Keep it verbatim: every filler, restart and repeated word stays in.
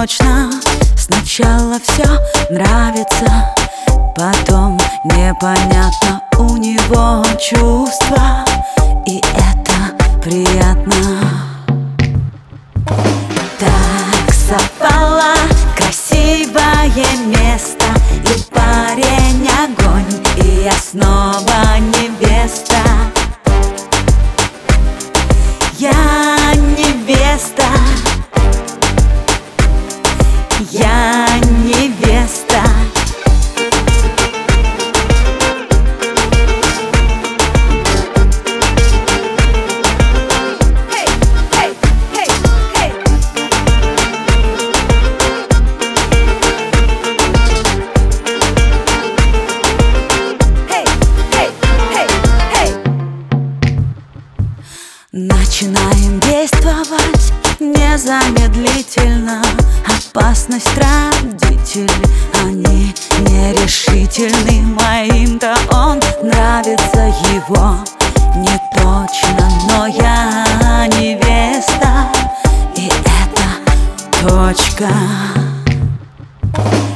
точно. Сначала все нравится, потом непонятно у него чувства, и это приятно. Так совпало, красивое место, и парень огонь, и я снова невеста. Я невеста, я невеста. Начинаем действовать незамедлительно. Опасность родители, они нерешительны. Моим-то он нравится, его не точно, но я невеста, и это точка.